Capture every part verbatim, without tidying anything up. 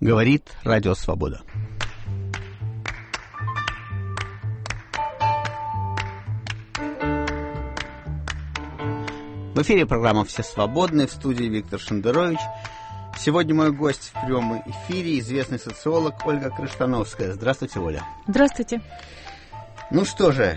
Говорит Радио Свобода. В эфире программа «Все свободны», в студии Виктор Шендерович. Сегодня мой гость в прямом эфире известный социолог Ольга Крыштановская. Здравствуйте, Оля. Здравствуйте. Ну что же,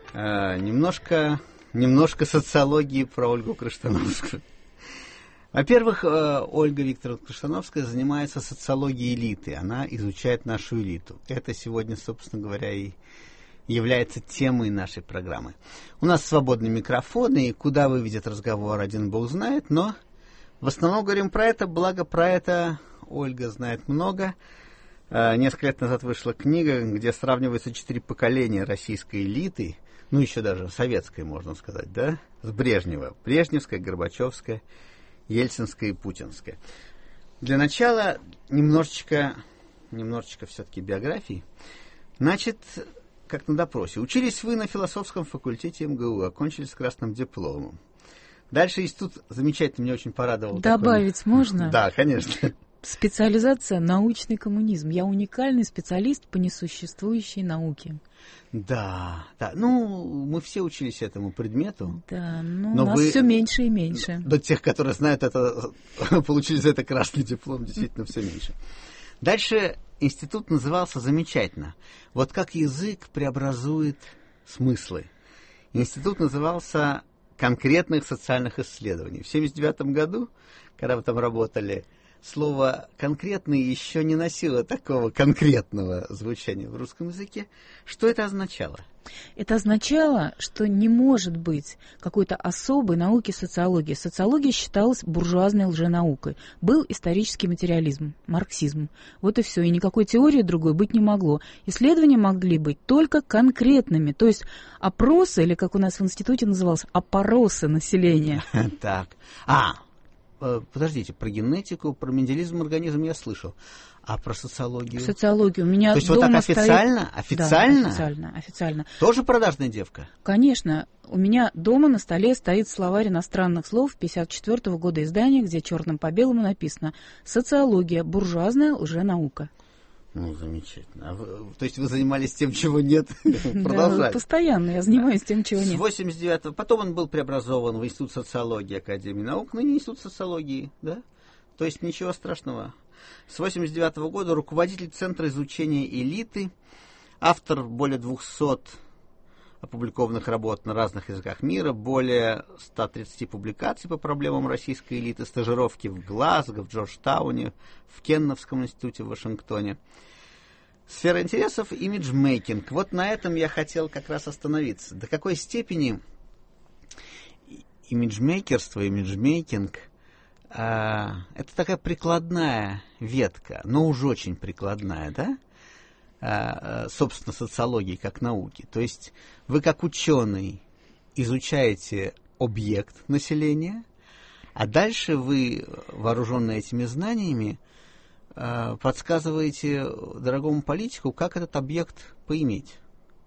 немножко, немножко социологии про Ольгу Крыштановскую. Во-первых, Ольга Викторовна Крыштановская занимается социологией элиты. Она изучает нашу элиту. Это сегодня, собственно говоря, и является темой нашей программы. У нас свободный микрофон, и куда выведет разговор, один бог знает, но в основном говорим про это, благо про это Ольга знает много. Несколько лет назад вышла книга, где сравниваются четыре поколения российской элиты, ну еще даже советской, можно сказать, да, с Брежнева. Брежневская, Горбачевская, Ельцинская и Путинская. Для начала немножечко, немножечко все-таки биографии. Значит, как на допросе. Учились вы на философском факультете эм гэ у, окончили с красным дипломом. Дальше институт замечательно, меня очень порадовал. Добавить такой... можно? Да, конечно. Специализация научный коммунизм. Я уникальный специалист по несуществующей науке. Да, да. Ну, мы все учились этому предмету. Да, ну, но у нас вы... все меньше и меньше. До тех, которые знают это, получили за это красный диплом, действительно все меньше. Дальше институт назывался замечательно. Вот как язык преобразует смыслы. Институт назывался конкретных социальных исследований. В семьдесят девятом году, когда вы там работали, слово «конкретный» еще не носило такого конкретного звучания в русском языке. Что это означало? Это означало, что не может быть какой-то особой науки социологии. Социология считалась буржуазной лженаукой. Был исторический материализм, марксизм. Вот и все. И никакой теории другой быть не могло. Исследования могли быть только конкретными. То есть опросы, или как у нас в институте называлось, опоросы населения. Так. А, подождите, про генетику, про менделизм организм я слышал. А про социологию? Социологию. У меня То есть дома вот так официально? Стоит... Официально? Да, официально, официально. Тоже продажная девка? Конечно. У меня дома на столе стоит словарь иностранных слов пятьдесят четвёртого года издания, где черным по белому написано «Социология. Буржуазная лженаука». Ну, замечательно. А вы, то есть вы занимались тем, чего нет? Продолжали? Да, постоянно я занимаюсь тем, чего нет. С восемьдесят девятого, потом он был преобразован в Институт социологии Академии наук, но не Институт социологии, да? То есть ничего страшного. С восемьдесят девятого года руководитель Центра изучения элиты, автор более двухсот опубликованных работ на разных языках мира, более ста тридцати публикаций по проблемам российской элиты, стажировки в Глазго, в Джорджтауне, в Кенновском институте в Вашингтоне. Сфера интересов — имиджмейкинг. Вот на этом я хотел как раз остановиться. До какой степени имиджмейкерство, имиджмейкинг а, это такая прикладная ветка, но уже очень прикладная, да? А, собственно, социологии как науки. То есть вы как ученый изучаете объект населения, а дальше вы, вооруженные этими знаниями, подсказываете дорогому политику, как этот объект поиметь.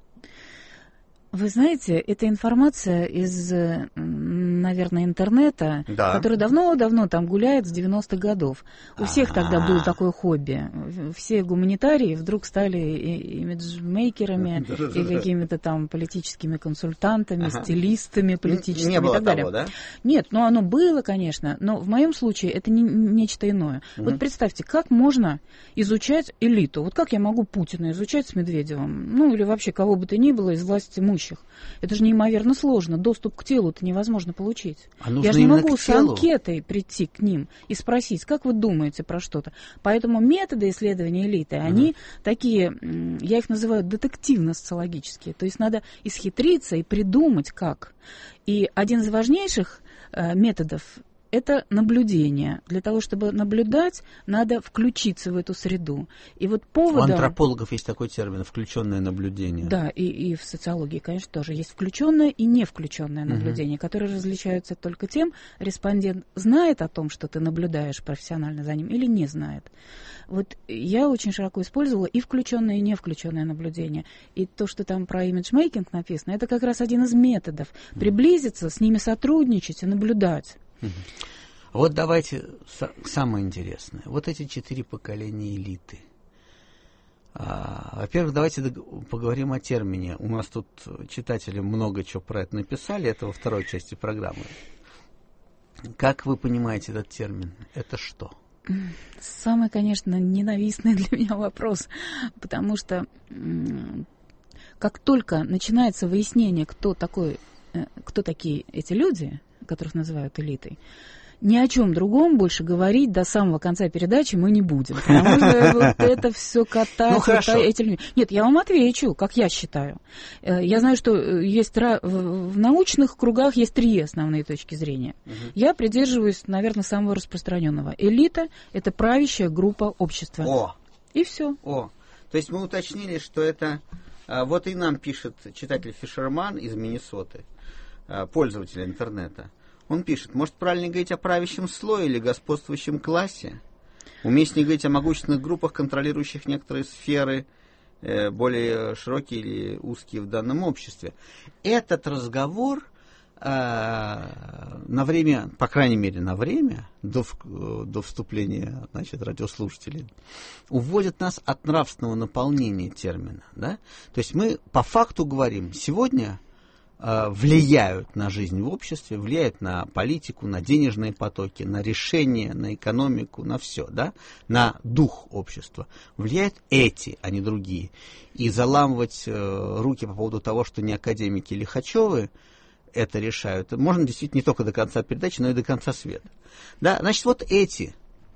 Вы знаете, это информация из, наверное, интернета, да. который давно-давно там гуляет с девяностых годов. У всех А-а-а. тогда было такое хобби. Все гуманитарии вдруг стали имиджмейкерами и какими-то там политическими консультантами, ага. стилистами политическими не было и так далее. Того, да? Нет, ну оно было, конечно, но в моем случае это не, нечто иное. Угу. Вот представьте, как можно изучать элиту? Вот как я могу Путина изучать с Медведевым? Ну или вообще кого бы то ни было из власти имущих? Это же неимоверно сложно. Доступ к телу-то невозможно получить. А я же не могу с анкетой прийти к ним и спросить, как вы думаете про что-то. Поэтому методы исследования элиты, uh-huh. они такие, я их называю детективно-социологические. То есть надо исхитриться и придумать как. И один из важнейших э, методов — это наблюдение. Для того, чтобы наблюдать, надо включиться в эту среду. И вот поводом... У антропологов есть такой термин — включенное наблюдение. Да, и, и в социологии, конечно, тоже есть включенное и не включенное наблюдение, угу. которые различаются только тем, респондент знает о том, что ты наблюдаешь профессионально за ним, или не знает. Вот я очень широко использовала и включенное, и не включенное наблюдение. И то, что там про имиджмейкинг написано, это как раз один из методов. Приблизиться, с ними сотрудничать и наблюдать. Вот давайте самое интересное. Вот эти четыре поколения элиты. А, во-первых, давайте поговорим о термине. У нас тут читатели много чего про это написали. Это во второй части программы. Как вы понимаете этот термин? Это что? Самый, конечно, ненавистный для меня вопрос. Потому что как только начинается выяснение, кто такой, кто такие эти люди, которых называют элитой, ни о чем другом больше говорить до самого конца передачи мы не будем. Потому что вот это все катается. Ну, эти люди. Нет, я вам отвечу, как я считаю. Я знаю, что есть в научных кругах есть три основные точки зрения. Угу. Я придерживаюсь, наверное, самого распространенного. Элита – это правящая группа общества. О! И все. О! То есть мы уточнили, что это... Вот и нам пишет читатель Фишерман из Миннесоты, пользователь интернета. Он пишет, может, правильно говорить о правящем слое или господствующем классе? Уместнее говорить о могущественных группах, контролирующих некоторые сферы, э, более широкие или узкие в данном обществе. Этот разговор э, на время, по крайней мере, на время, до, до вступления, значит, радиослушателей, уводит нас от нравственного наполнения термина. Да? То есть мы по факту говорим, сегодня... влияют на жизнь в обществе, влияют на политику, на денежные потоки, на решения, на экономику, на все, да, на дух общества. Влияют эти, а не другие. И заламывать э, руки по поводу того, что не академики Лихачевы это решают, можно действительно не только до конца передачи, но и до конца света. Да, значит, вот эти...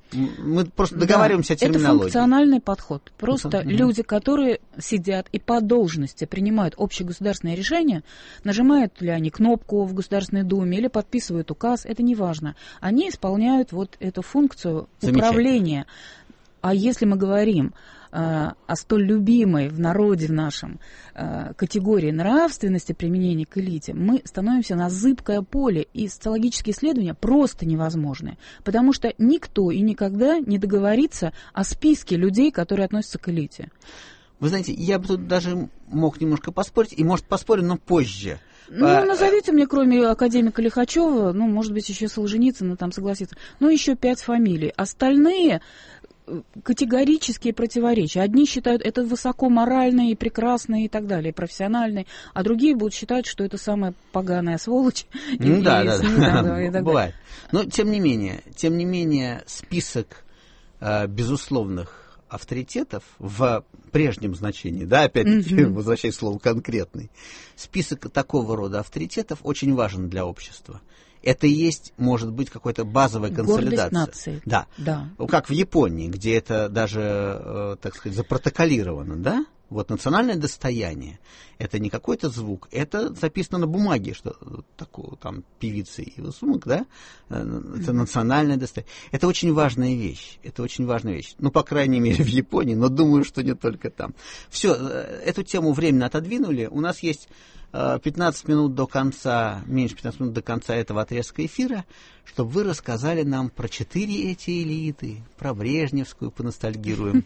Мы просто договариваемся, да, о терминологии. Это функциональный подход. Просто Функцион... люди, которые сидят и по должности принимают общегосударственные решения, нажимают ли они кнопку в Государственной Думе или подписывают указ, это не важно. Они исполняют вот эту функцию управления. А если мы говорим э, о столь любимой в народе в нашем э, категории нравственности применения к элите, мы становимся на зыбкое поле, и социологические исследования просто невозможны, потому что никто и никогда не договорится о списке людей, которые относятся к элите. Вы знаете, я бы тут даже мог немножко поспорить, и, может, поспорим, но позже. Ну, а, назовите мне, кроме академика Лихачева, ну, может быть, еще Солженицына там согласится, ну, еще пять фамилий. Остальные... категорические противоречия. Одни считают это высоко моральное и прекрасное и так далее, и профессиональное, а другие будут считать, что это самая поганая сволочь. Ну, и, да, и, да, да, да. Бывает. Но, тем не менее, тем не менее, список э, безусловных авторитетов в прежнем значении, да, опять-таки, mm-hmm. возвращаясь к слову конкретный, список такого рода авторитетов очень важен для общества. Это и есть, может быть, какая-то базовая консолидация. Гордость нации. Да. Да. Как в Японии, где это даже, э, так сказать, запротоколировано, да? Вот национальное достояние – это не какой-то звук, это записано на бумаге, что такое там певицы и звук, да? Это национальное достояние. Это очень важная вещь. Это очень важная вещь. Ну, по крайней мере, в Японии, но думаю, что не только там. Все, эту тему временно отодвинули. У нас есть пятнадцать минут до конца, меньше пятнадцати минут до конца этого отрезка эфира, чтобы вы рассказали нам про четыре эти элиты, про Брежневскую поностальгируем,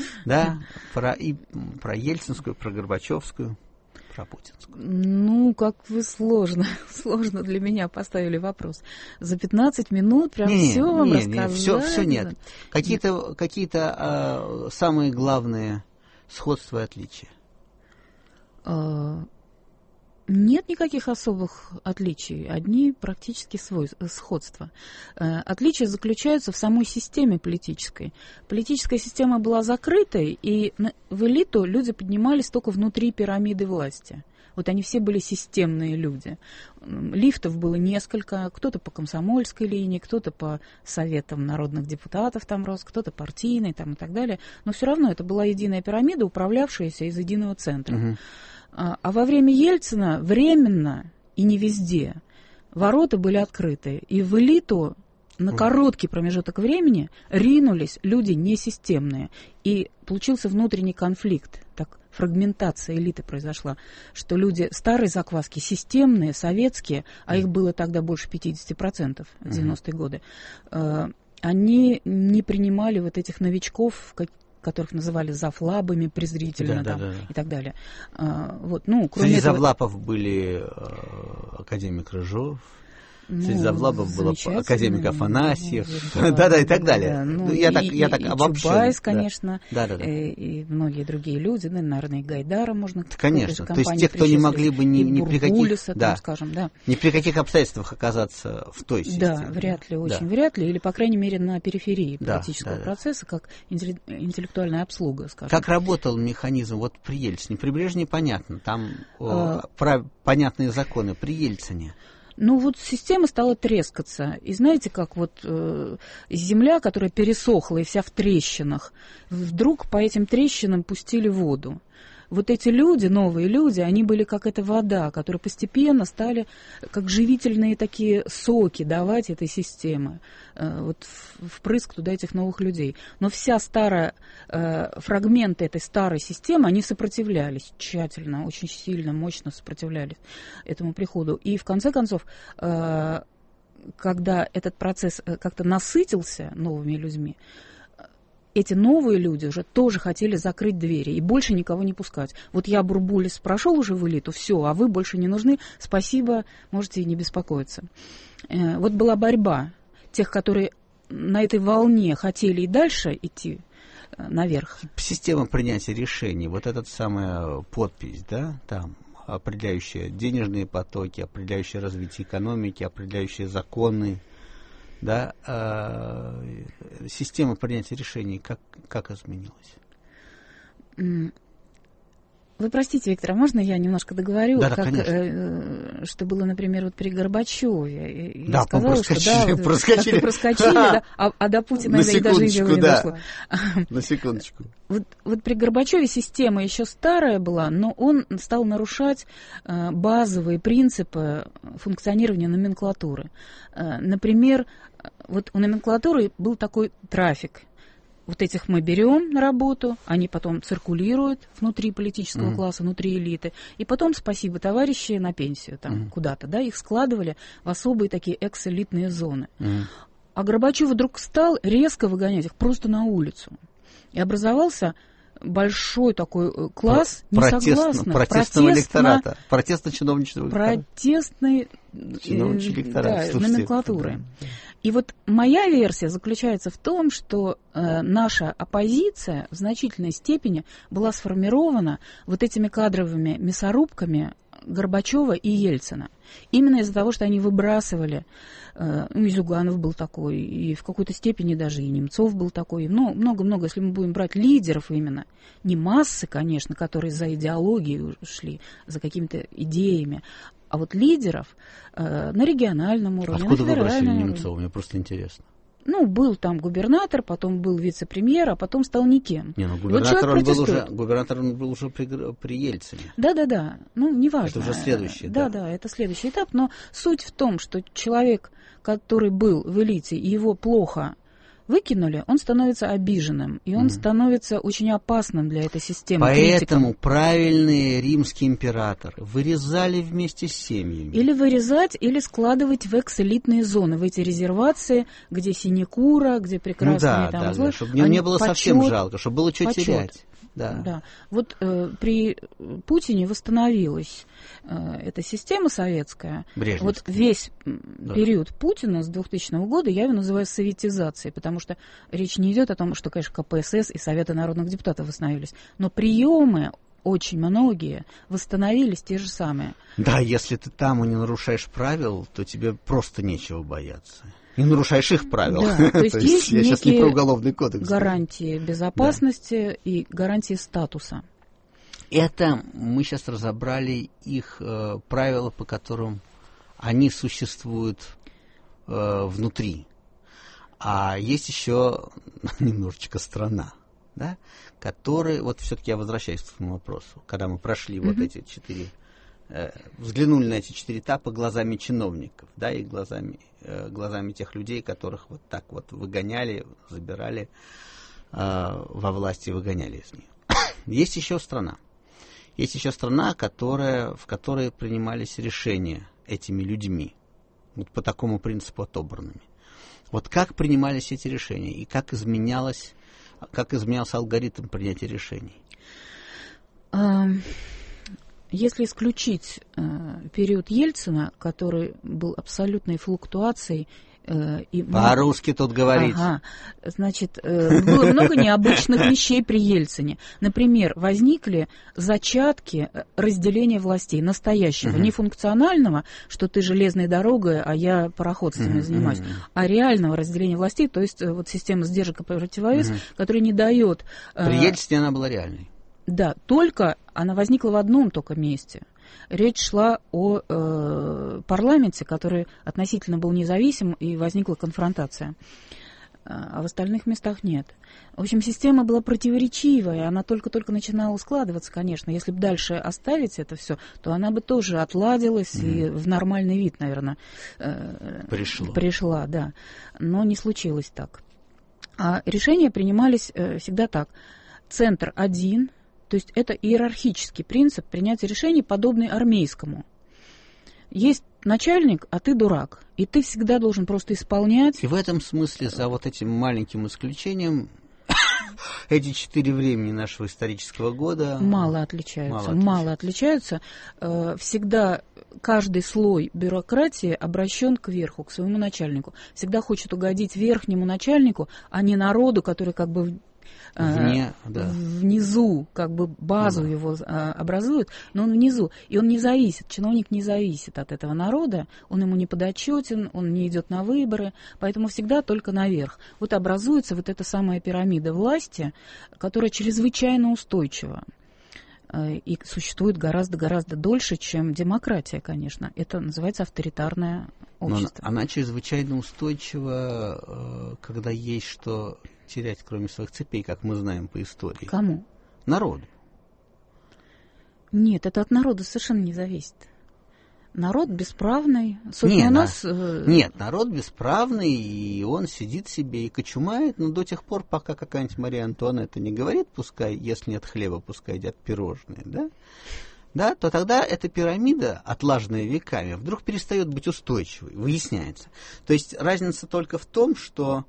да, про, и, про Ельцинскую, про Горбачевскую, про Путинскую. Ну, как вы сложно, сложно для меня поставили вопрос. За пятнадцать минут прям не, все вам не, рассказали? Не, все, все нет. Какие-то, какие-то а, самые главные сходства и отличия? А... Нет никаких особых отличий, одни практически свой, сходства. Отличия заключаются в самой системе политической. Политическая система была закрытой, и в элиту люди поднимались только внутри пирамиды власти. Вот они все были системные люди. Лифтов было несколько, кто-то по комсомольской линии, кто-то по советам народных депутатов там рос, кто-то партийный там, и так далее. Но все равно это была единая пирамида, управлявшаяся из единого центра. Угу. А во время Ельцина временно и не везде ворота были открыты. И в элиту на короткий промежуток времени ринулись люди несистемные. И получился внутренний конфликт. Так, фрагментация элиты произошла, что люди старой закваски, системные, советские, а их было тогда больше пятьдесят процентов в девяностые годы, они не принимали вот этих новичков, которых называли завлабами презрительно, да, там, да, да. и так далее. А, вот, ну, кроме Среди этого... завлапов были э, академик Рыжов, Ну, среди завлабов был академик Афанасьев, ну, да-да, и так далее. Да, ну, я и, так, я и, так и обобщен. Чубайс, конечно, да. Да, да, да. И, и многие другие люди, да, наверное, и Гайдара можно... Конечно, то есть те, кто не могли бы ни, ни при каких... там, Да, скажем, да. ни при каких обстоятельствах оказаться в той системе. Да, вряд ли, очень да. вряд ли, или, по крайней мере, на периферии политического да, да, процесса, да. как интеллектуальная обслуга, скажем. Как работал механизм вот при Ельцине? При Брежневе понятно, там а... прав... понятные законы, при Ельцине. Ну вот система стала трескаться. И знаете, как вот э, земля, которая пересохла и вся в трещинах, вдруг по этим трещинам пустили воду. Вот эти люди, новые люди, они были как эта вода, которые постепенно стали как живительные такие соки давать этой системе, э, вот впрыск туда этих новых людей. Но вся старая, э, фрагменты этой старой системы, они сопротивлялись тщательно, очень сильно, мощно сопротивлялись этому приходу. И в конце концов, э, когда этот процесс как-то насытился новыми людьми, эти новые люди уже тоже хотели закрыть двери и больше никого не пускать. Вот я, Бурбулис, прошел уже в элиту, все, а вы больше не нужны, спасибо, можете и не беспокоиться. Вот была борьба тех, которые на этой волне хотели и дальше идти наверх. Система принятия решений, вот эта самая подпись, да, там, определяющая денежные потоки, определяющая развитие экономики, определяющие законы, да, э, система принятия решений как, как изменилась? Вы простите, Виктор, а можно я немножко договорю, да, да, как, э, что было, например, вот при Горбачеве? Я да, сказала, проскочили, что да, проскочили. Вот, проскочили, да, а, а до Путина и даже и дело не да. дошло. На секундочку. Вот, вот при Горбачеве система еще старая была, но он стал нарушать э, базовые принципы функционирования номенклатуры. Э, например, вот у номенклатуры был такой трафик. Вот этих мы берем на работу, они потом циркулируют внутри политического mm-hmm. класса, внутри элиты, и потом, спасибо, товарищи, на пенсию там mm-hmm. куда-то, да, их складывали в особые такие экс-элитные зоны. Mm-hmm. А Горбачев вдруг стал резко выгонять их просто на улицу. И образовался большой такой класс несогласных. Протестного электората. Протестно-чиновничного электората. Протестной да, номенклатуры. И вот моя версия заключается в том, что э, наша оппозиция в значительной степени была сформирована вот этими кадровыми мясорубками Горбачева и Ельцина. Именно из-за того, что они выбрасывали, э, ну, и Зюганов был такой, и в какой-то степени даже и Немцов был такой, ну, много-много, если мы будем брать лидеров именно, не массы, конечно, которые за идеологией шли, за какими-то идеями, а вот лидеров э, на региональном уровне, откуда на федеральном выбросили уровне. Немцова? Мне просто интересно. Ну, был там губернатор, потом был вице-премьер, а потом стал никем. Не, ну губернатор, вот он, был уже, губернатор он был уже при, при Ельцине. Да-да-да, ну, неважно. Это уже следующий, да. Да-да, это следующий этап, но суть в том, что человек, который был в элите, и его плохо выкинули, он становится обиженным, и он mm. становится очень опасным для этой системы. Поэтому критиком. Правильные римские императоры вырезали вместе с семьями. Или вырезать, или складывать в экс-элитные зоны, в эти резервации, где синекура, где прекрасные ну, да, там да, условия. Да, чтобы мне не было почет, совсем жалко, чтобы было что почет. терять. Да. Да. Вот э, при Путине восстановилась э, эта система советская. Вот весь да. период Путина с двухтысячного года я его называю советизацией, потому что речь не идет о том, что, конечно, ка пэ эс эс и Советы народных депутатов восстановились, но приемы очень многие восстановились те же самые. Да, если ты там и не нарушаешь правил, то тебе просто нечего бояться. Не нарушаешь их правил. Да, то есть, то есть я сейчас не про уголовный кодекс. Гарантии безопасности да. и гарантии статуса. Это мы сейчас разобрали их э, правила, по которым они существуют э, внутри. А есть еще немножечко страна, да, которые, вот все-таки я возвращаюсь к этому вопросу, когда мы прошли mm-hmm. вот эти четыре, э, взглянули на эти четыре этапа глазами чиновников, да, и глазами э, глазами тех людей, которых вот так вот выгоняли, забирали э, во власти, выгоняли из нее. Есть еще страна. Есть еще страна, которая, в которой принимались решения этими людьми, вот по такому принципу отобранными. Вот как принимались эти решения и как изменялось, как изменялся алгоритм принятия решений? Если исключить э, период Ельцина, который был абсолютной флуктуацией, э, и по-русски тут говорить. Ага, значит, э, было много необычных вещей при Ельцине. Например, возникли зачатки разделения властей, настоящего, угу. не функционального, что ты железной дорогой, а я пароходствами угу. занимаюсь, угу. а реального разделения властей, то есть вот система сдержек и противовес, угу. которая не дает... Э, при Ельцине она была реальной. Да, только она возникла в одном только месте. Речь шла о э, парламенте, который относительно был независим, и возникла конфронтация. А в остальных местах нет. В общем, система была противоречивая, она только-только начинала складываться, конечно. Если бы дальше оставить это все, то она бы тоже отладилась mm. и в нормальный вид, наверное, э, Пришло. пришла. Да. Но не случилось так. А решения принимались э, всегда так. Центр один. То есть это иерархический принцип принятия решений, подобный армейскому. Есть начальник, а ты дурак. И ты всегда должен просто исполнять. И в этом смысле, за вот этим маленьким исключением, эти четыре времени нашего исторического года... Мало отличаются. Мало отличаются. Мало отличаются. Всегда каждый слой бюрократии обращен кверху, к своему начальнику. Всегда хочет угодить верхнему начальнику, а не народу, который как бы... Вне, да. внизу, как бы базу да. его а, образует, но он внизу, и он не зависит, чиновник не зависит от этого народа, он ему не подотчетен, он не идет на выборы, поэтому всегда только наверх. Вот образуется вот эта самая пирамида власти, которая чрезвычайно устойчива и существует гораздо-гораздо дольше, чем демократия, конечно. Это называется авторитарное общество. Но она чрезвычайно устойчива, когда есть что терять, кроме своих цепей, как мы знаем по истории. Кому? Народу. Нет, это от народа совершенно не зависит. Народ бесправный. Нет, у нас... на... Нет, народ бесправный, и он сидит себе и кочумает, но до тех пор, пока какая-нибудь Мария Антуанетта не говорит, пускай, если нет хлеба, пускай едят пирожные, да? Да, то тогда эта пирамида, отлаженная веками, вдруг перестает быть устойчивой, выясняется. То есть разница только в том, что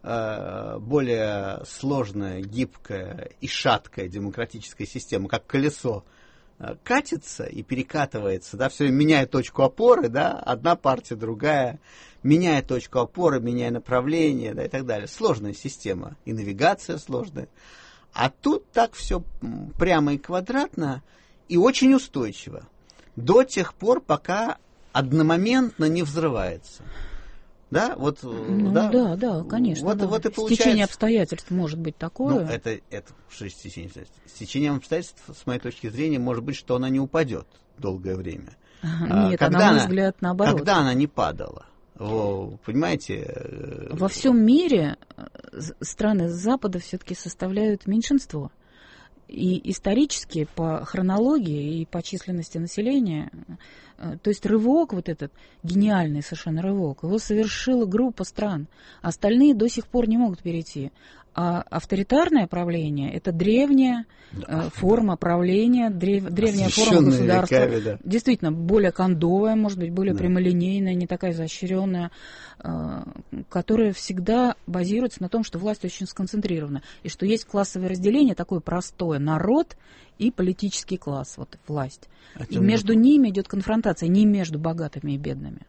более сложная, гибкая и шаткая демократическая система, как колесо, катится и перекатывается, да, все время меняя точку опоры, да, одна партия, другая, меняя точку опоры, меняя направление, да, и так далее. Сложная система, и навигация сложная. А тут так все прямо и квадратно, и очень устойчиво. До тех пор, пока одномоментно не взрывается. Да, вот, ну, да, да, да, конечно. Вот, да. вот и получается... Стечение обстоятельств может быть такое. Ну, это, это что же стечение обстоятельств? Стечением обстоятельств, с моей точки зрения, может быть, что она не упадет долгое время. Нет, когда на мой взгляд, наоборот. Когда она не падала. Вы понимаете? Во всем мире страны Запада все-таки составляют меньшинство. И исторически, по хронологии и по численности населения, то есть рывок, вот этот гениальный совершенно рывок, его совершила группа стран. Остальные до сих пор не могут перейти. А авторитарное правление – это древняя да, э, форма да. правления, древ, древняя форма государства. Веками, да. Действительно, более кондовая, может быть, более да. прямолинейная, не такая изощренная, э, которая всегда базируется на том, что власть очень сконцентрирована. И что есть классовое разделение, такое простое – народ и политический класс, вот власть. А и между это? ними идет конфронтация, не между богатыми и бедными.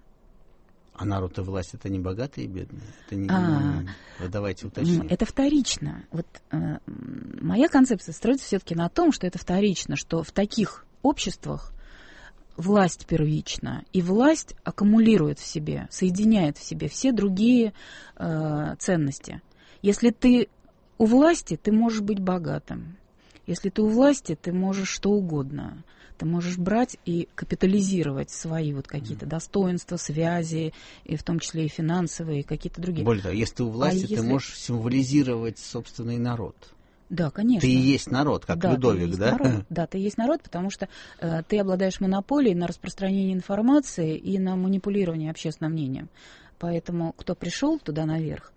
А народ и власть это не богатые и бедные? Это не, а, не, давайте уточним. Это вторично. Вот, э, моя концепция строится все-таки на том, что это вторично, что в таких обществах власть первична, и власть аккумулирует в себе, соединяет в себе все другие э, ценности. Если ты у власти, ты можешь быть богатым. Если ты у власти, ты можешь что угодно. Ты можешь брать и капитализировать свои вот какие-то mm. достоинства, связи, и в том числе и финансовые, и какие-то другие. Более того, если ты у власти, а ты если... можешь символизировать собственный народ. Да, конечно. Ты и есть народ, как да, Людовик, да? Народ. Да, ты и есть народ, потому что э, ты обладаешь монополией на распространение информации и на манипулирование общественным мнением. Поэтому кто пришел туда наверх,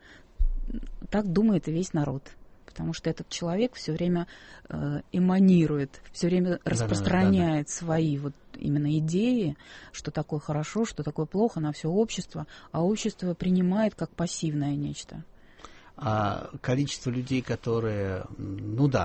так думает и весь народ. Потому что этот человек все время э, эманирует, все время распространяет да, да, да, да. свои вот именно идеи, что такое хорошо, что такое плохо на все общество, а общество принимает как пассивное нечто. А количество людей, которые, ну да,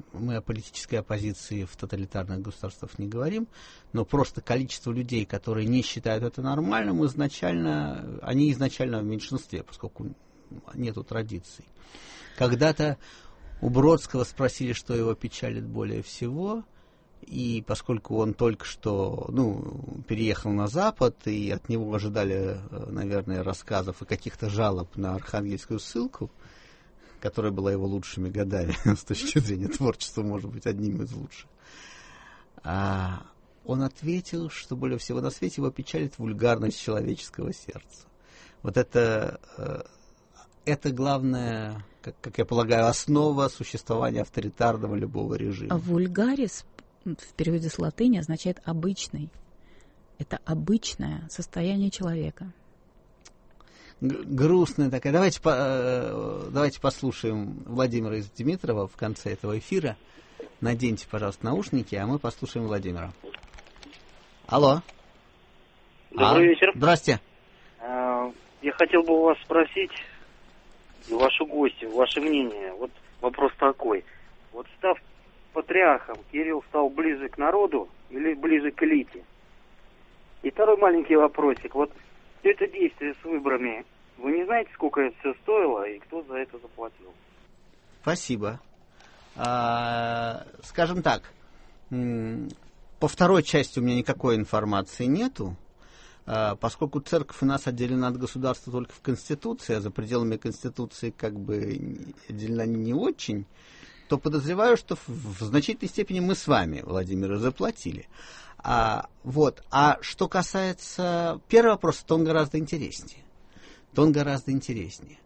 мы о политической оппозиции в тоталитарных государствах не говорим, но просто количество людей, которые не считают это нормальным, изначально, они изначально в меньшинстве, поскольку нету традиций. Когда-то у Бродского спросили, что его печалит более всего, и поскольку он только что ну, переехал на Запад, и от него ожидали, наверное, рассказов и каких-то жалоб на Архангельскую ссылку, которая была его лучшими годами с точки зрения творчества, может быть, одним из лучших, а он ответил, что более всего на свете его печалит вульгарность человеческого сердца. Вот это, это главное, как, как я полагаю, основа существования авторитарного любого режима. Вульгарис в переводе с латыни означает «обычный». Это обычное состояние человека. Г- грустная такая. Давайте, по, э, давайте послушаем Владимира из Димитрова в конце этого эфира. Наденьте, пожалуйста, наушники, а мы послушаем Владимира. Алло. Добрый а, вечер. Здрасте. А, я хотел бы у вас спросить, вашу гостью, ваше мнение. Вот вопрос такой. Вот став патриархом, Кирилл стал ближе к народу или ближе к элите? И второй маленький вопросик. Вот все это действие с выборами, вы не знаете, сколько это все стоило и кто за это заплатил? Спасибо. А, скажем так, по второй части у меня никакой информации нету, а, поскольку церковь у нас отделена от государства только в Конституции, а за пределами Конституции как бы отделена не очень, то подозреваю, что в, в значительной степени мы с вами, Владимир, заплатили. А, вот. А что касается первого вопроса, то он гораздо интереснее. То он гораздо интереснее.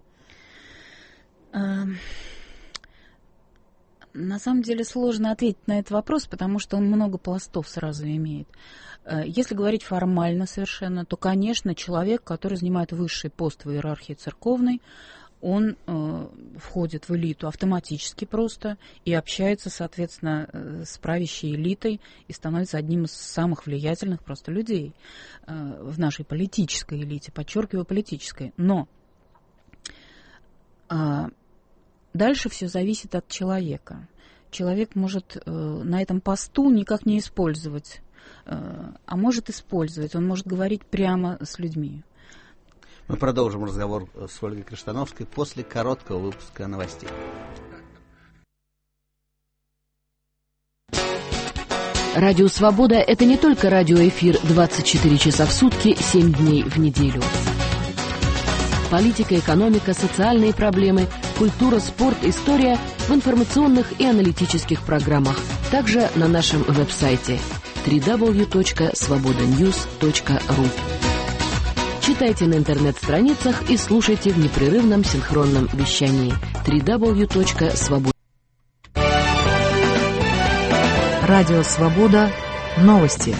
На самом деле сложно ответить на этот вопрос, потому что он много пластов сразу имеет. Если говорить формально совершенно, то, конечно, человек, который занимает высший пост в иерархии церковной, он э, входит в элиту автоматически просто и общается, соответственно, э, с правящей элитой и становится одним из самых влиятельных просто людей э, в нашей политической элите, подчеркиваю, политической. Но э, дальше все зависит от человека. Человек может э, на этом посту никак не использовать, э, а может использовать, он может говорить прямо с людьми. Мы продолжим разговор с Ольгой Криштановской после короткого выпуска новостей. Радио «Свобода» — это не только радиоэфир двадцать четыре часа в сутки, семь дней в неделю. Политика, экономика, социальные проблемы, культура, спорт, история в информационных и аналитических программах. Также на нашем веб-сайте дабл ю дабл ю дабл ю точка свобода ньюс точка ру. Читайте на интернет-страницах и слушайте в непрерывном синхронном вещании дабл ю дабл ю дабл ю точка свобода. Радио «Свобода». Новости.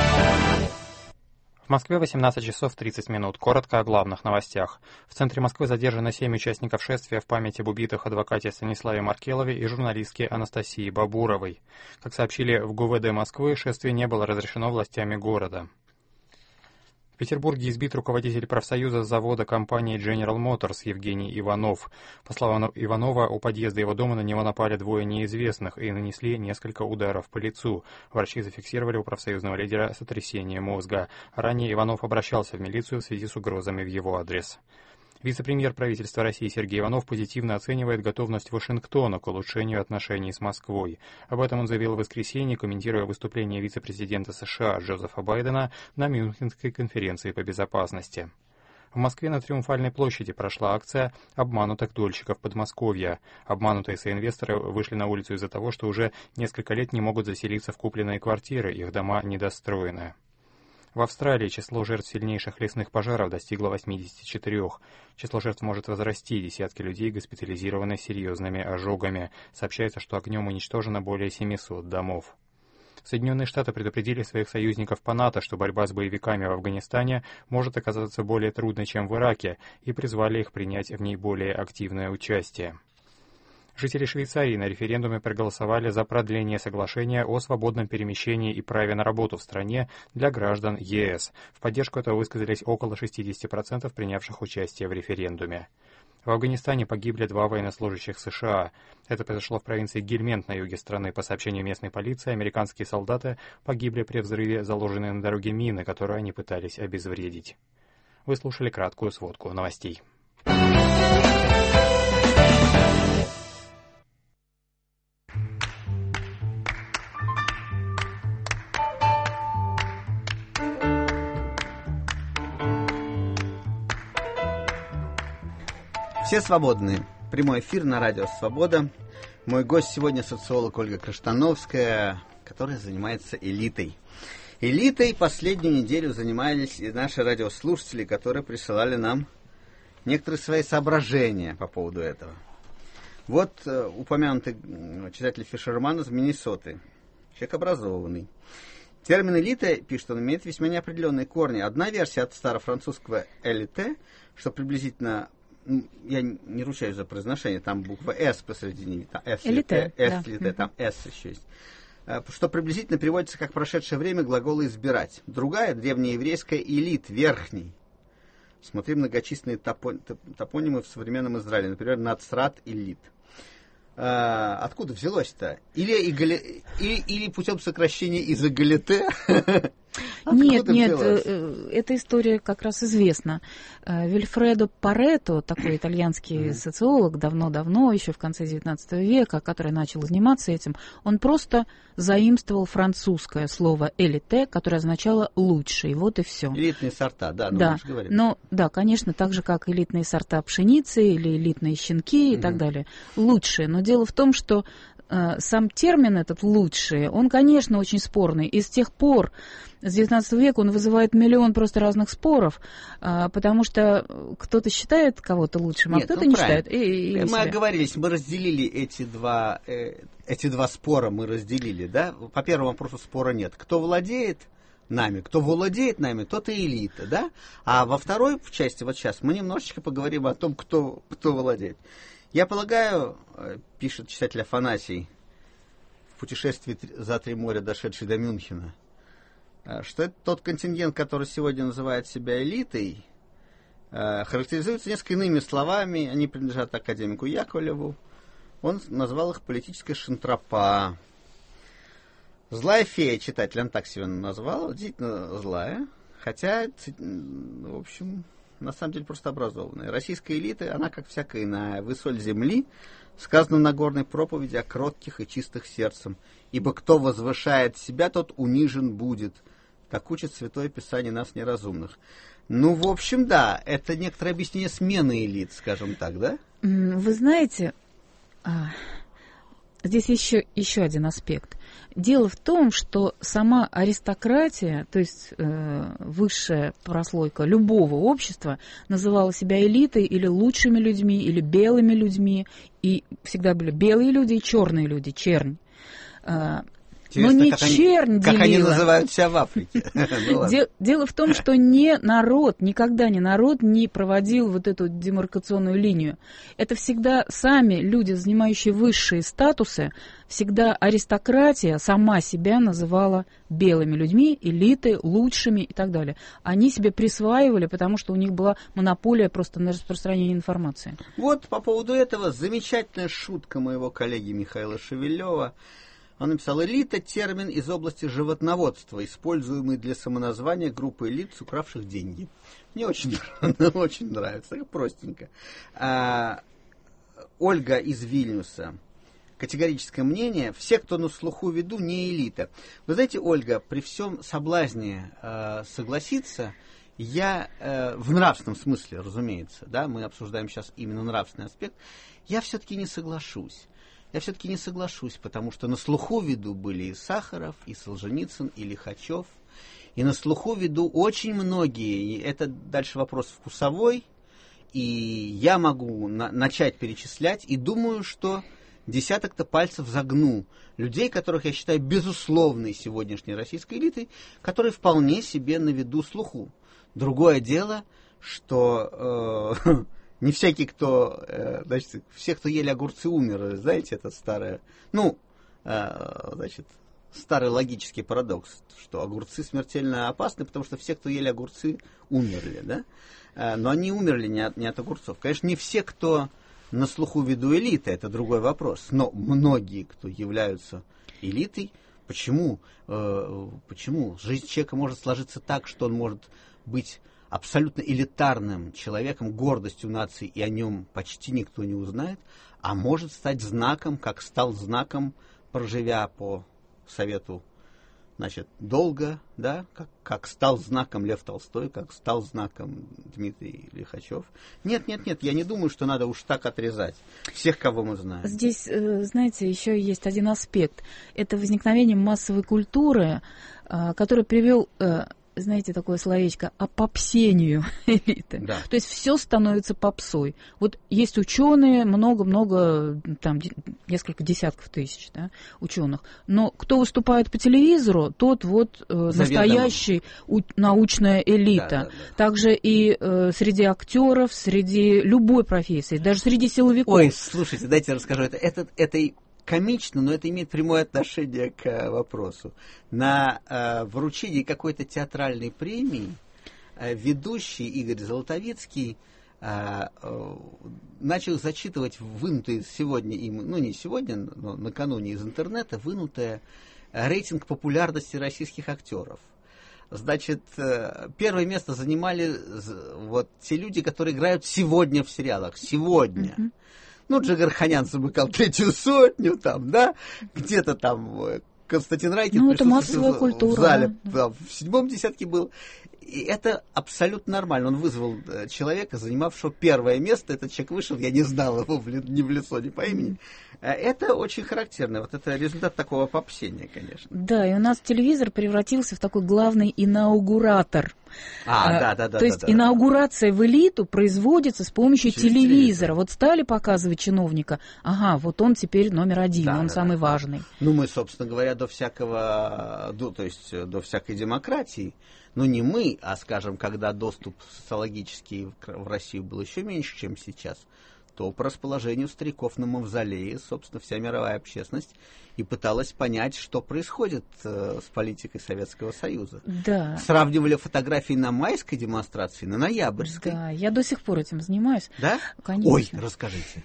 В Москве восемнадцать часов тридцать минут. Коротко о главных новостях. В центре Москвы задержано семь участников шествия в память об убитых адвокате Станиславе Маркелове и журналистке Анастасии Бабуровой. Как сообщили в ГУВД Москвы, шествие не было разрешено властями города. В Петербурге избит руководитель профсоюза завода компании General Motors Евгений Иванов. По словам Иванова, у подъезда его дома на него напали двое неизвестных и нанесли несколько ударов по лицу. Врачи зафиксировали у профсоюзного лидера сотрясение мозга. Ранее Иванов обращался в милицию в связи с угрозами в его адрес. Вице-премьер правительства России Сергей Иванов позитивно оценивает готовность Вашингтона к улучшению отношений с Москвой. Об этом он заявил в воскресенье, комментируя выступление вице-президента США Джозефа Байдена на Мюнхенской конференции по безопасности. В Москве на Триумфальной площади прошла акция обманутых дольщиков Подмосковья. Обманутые соинвесторы вышли на улицу из-за того, что уже несколько лет не могут заселиться в купленные квартиры, их дома недостроены. В Австралии число жертв сильнейших лесных пожаров достигло восьмидесяти четырёх. Число жертв может возрасти, десятки людей госпитализированы с серьезными ожогами. Сообщается, что огнем уничтожено более семисот домов. Соединенные Штаты предупредили своих союзников по НАТО, что борьба с боевиками в Афганистане может оказаться более трудной, чем в Ираке, и призвали их принять в ней более активное участие. Жители Швейцарии на референдуме проголосовали за продление соглашения о свободном перемещении и праве на работу в стране для граждан ЕС. В поддержку этого высказались около шестидесяти процентов принявших участие в референдуме. В Афганистане погибли два военнослужащих США. Это произошло в провинции Гельмент на юге страны. По сообщению местной полиции, американские солдаты погибли при взрыве заложенной на дороге мины, которую они пытались обезвредить. Вы слушали краткую сводку новостей. Все свободны. Прямой эфир на радио «Свобода». Мой гость сегодня социолог Ольга Крыштановская, которая занимается элитой. Элитой последнюю неделю занимались и наши радиослушатели, которые присылали нам некоторые свои соображения по поводу этого. Вот э, упомянутый читатель Фишерман из Миннесоты, человек образованный. Термин «элита», пишет он, имеет весьма неопределенные корни. Одна версия от старофранцузского «элите», что приблизительно... Я не ручаюсь за произношение, там буква «С» посередине, там «С», элите, «С», да. элите, там «С» еще есть. Что приблизительно переводится как «прошедшее время» глагола «избирать». Другая, древнееврейская «элит», «верхний». Смотри многочисленные топон, топонимы в современном Израиле, например, «Нацрат», «элит». А, откуда взялось-то? Или, или, или путем сокращения из «эгалите»? Нет, нет, эта история как раз известна. Вильфредо Парето, такой итальянский mm-hmm. социолог, давно-давно, еще в конце девятнадцатого века, который начал заниматься этим, он просто заимствовал французское слово «элите», которое означало «лучший», вот и все. Элитные сорта, да, ну, да. мы же говорим. Но, да, конечно, так же, как элитные сорта пшеницы или элитные щенки и mm-hmm. так далее. Лучшие. Но дело в том, что э, сам термин этот «лучшие», он, конечно, очень спорный. И с тех пор, с девятнадцатого века, он вызывает миллион просто разных споров, а, потому что кто-то считает кого-то лучшим, а Нет, кто-то ну, не правильно. считает. И, и мы себя. оговорились, мы разделили эти два, э, эти два спора, мы разделили, да? По первому вопросу спора нет. Кто владеет нами, кто владеет нами, тот и элита, да? А во второй части, вот сейчас, мы немножечко поговорим о том, кто, кто владеет. Я полагаю, пишет читатель Афанасий, в путешествии за три моря, дошедший до Мюнхена, что это тот контингент, который сегодня называет себя элитой, характеризуется несколько иными словами. Они принадлежат академику Яковлеву. Он назвал их политическая шантропа. Злая фея, читатель, он так себя назвал, действительно злая, хотя, в общем, на самом деле просто образованная. Российская элита, она, как всякая иная, вы соль земли, сказано в Нагорной проповеди о кротких и чистых сердцем. Ибо кто возвышает себя, тот унижен будет. Так учит Святое Писание нас неразумных. Ну, в общем, да, это некоторое объяснение смены элит, скажем так, да? Вы знаете, здесь еще, еще один аспект. Дело в том, что сама аристократия, то есть э, высшая прослойка любого общества, называла себя элитой или лучшими людьми, или белыми людьми. И всегда были белые люди и черные люди, чернь. Но не как чернь они, делила. Как они называют себя в Африке. Дело в том, что не народ, никогда не народ не проводил вот эту демаркационную линию. Это всегда сами люди, занимающие высшие статусы, всегда аристократия сама себя называла белыми людьми, элитой, лучшими и так далее. Они себе присваивали, потому что у них была монополия просто на распространение информации. Вот по поводу этого замечательная шутка моего коллеги Михаила Шевелева. Он написал: элита – термин из области животноводства, используемый для самоназвания группы элит, укравших деньги. Мне очень, очень нравится, так простенько. А, Ольга из Вильнюса. Категорическое мнение: все, кто на слуху виду, не элита. Вы знаете, Ольга, при всем соблазне э, согласиться, я э, в нравственном смысле, разумеется, да, мы обсуждаем сейчас именно нравственный аспект, я все-таки не соглашусь. Я все-таки не соглашусь, потому что на слуху виду были и Сахаров, и Солженицын, и Лихачев. И на слуху виду очень многие, и это дальше вопрос вкусовой, и я могу на, начать перечислять, и думаю, что десяток-то пальцев загну людей, которых я считаю безусловной сегодняшней российской элитой, которые вполне себе на виду слуху. Другое дело, что... Э, Не всякий, кто, э, значит, все, кто ели огурцы, умер, знаете, это старое, ну, э, значит, старый логический парадокс, что огурцы смертельно опасны, потому что все, кто ели огурцы, умерли, да? Но они умерли не от, не от огурцов. Конечно, не все, кто на слуху ввиду элиты, это другой вопрос, но многие, кто являются элитой, почему? Почему? Жизнь человека может сложиться так, что он может быть абсолютно элитарным человеком, гордостью нации, и о нем почти никто не узнает, а может стать знаком, как стал знаком, проживя по совету, значит, долго, да, как, как стал знаком Лев Толстой, как стал знаком Дмитрий Лихачев. Нет, нет, нет, я не думаю, что надо уж так отрезать всех, кого мы знаем. Здесь, знаете, еще есть один аспект. Это возникновение массовой культуры, который привел... знаете, такое словечко, опопсению элиты. Да. То есть все становится попсой. Вот есть ученые, много-много, там, несколько десятков тысяч, да, ученых. Но кто выступает по телевизору, тот вот э, настоящий у, научная элита. Да, да, да. Также и э, среди актеров, среди любой профессии, даже среди силовиков. Ой, слушайте, дайте я расскажу. Это, это, это комично, но это имеет прямое отношение к вопросу. На э, вручении какой-то театральной премии э, ведущий Игорь Золотовицкий э, э, начал зачитывать вынутые сегодня им, ну не сегодня, но накануне из интернета, вынутый рейтинг популярности российских актеров. Значит, э, первое место занимали вот те люди, которые играют сегодня в сериалах. Сегодня. Mm-hmm. Ну, Джигарханян замыкал третью сотню, там, да, где-то там Константин Райкин ну, это массовая культура, в зале, да. Да, в седьмом десятке был. И это абсолютно нормально. Он вызвал человека, занимавшего первое место. Этот человек вышел, я не знал его ни в лицо, ни по имени. Это очень характерно. Вот это результат такого попсения, конечно. Да, и у нас телевизор превратился в такой главный инаугуратор. А, а, да, да, да. То есть да, да, инаугурация да. в элиту производится с помощью Через телевизора. телевизор. Вот стали показывать чиновника, ага, вот он теперь номер один, да, он да, самый да. важный. Ну, мы, собственно говоря, до всякого, до, то есть до всякой демократии, ну, не мы, а, скажем, когда доступ социологический в Россию был еще меньше, чем сейчас, то по расположению стариков на мавзолее, собственно, вся мировая общественность и пыталась понять, что происходит э, с политикой Советского Союза. Да. Сравнивали фотографии на майской демонстрации, на ноябрьской. Да, я до сих пор этим занимаюсь. Да? Конечно. Ой, расскажите.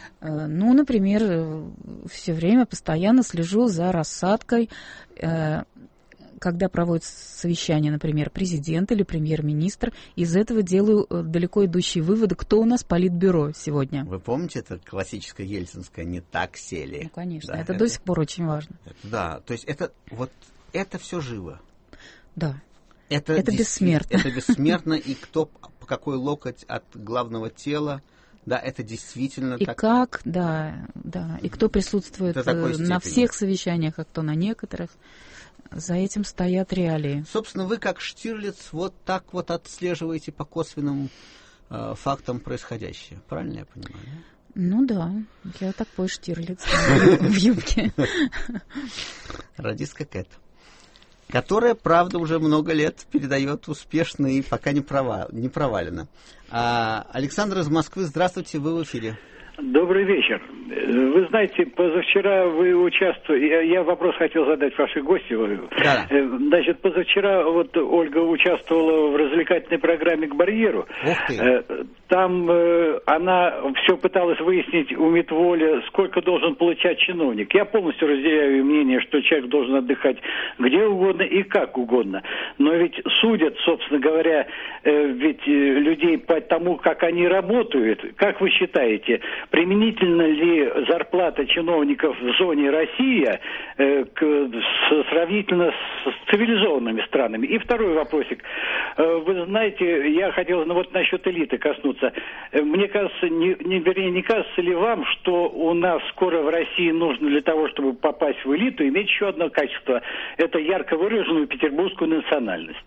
Ну, например, все время постоянно слежу за рассадкой, когда проводят совещание, например, президент или премьер-министр, из этого делаю далеко идущие выводы, кто у нас политбюро сегодня. Вы помните, это классическое ельцинское «не так сели». Ну, конечно, да, это, это до сих пор очень важно. Это, да, то есть это вот это все живо. Да, это, это бессмертно. Это бессмертно, и кто по какой локоть от главного тела, да, это действительно и так. И как, да, да, и кто присутствует на всех совещаниях, а кто на некоторых. За этим стоят реалии. Собственно, вы, как Штирлиц, вот так вот отслеживаете по косвенным э, фактам происходящее. Правильно я понимаю? Ну да, я такой Штирлиц в юбке. Радистка Кэт, которая, правда, уже много лет передает успешно и пока не, права, не провалена. А, Александр из Москвы, здравствуйте, вы в эфире. Добрый вечер. Вы знаете, позавчера вы участвовали... Я, я вопрос хотел задать вашей гости. Да. Значит, позавчера вот Ольга участвовала в развлекательной программе «К барьеру». Ух ты. Там э, она все пыталась выяснить у Митволя, сколько должен получать чиновник. Я полностью разделяю мнение, что человек должен отдыхать где угодно и как угодно. Но ведь судят, собственно говоря, э, ведь э, людей по тому, как они работают. Как вы считаете, применительно ли зарплата чиновников в зоне Россия э, к, с, сравнительно с цивилизованными странами? И второй вопросик. Э, вы знаете, я хотел ну, вот насчет элиты коснуться. Мне кажется, не, не, вернее, не кажется ли вам, что у нас скоро в России нужно для того, чтобы попасть в элиту, иметь еще одно качество? Это ярко выраженную петербургскую национальность.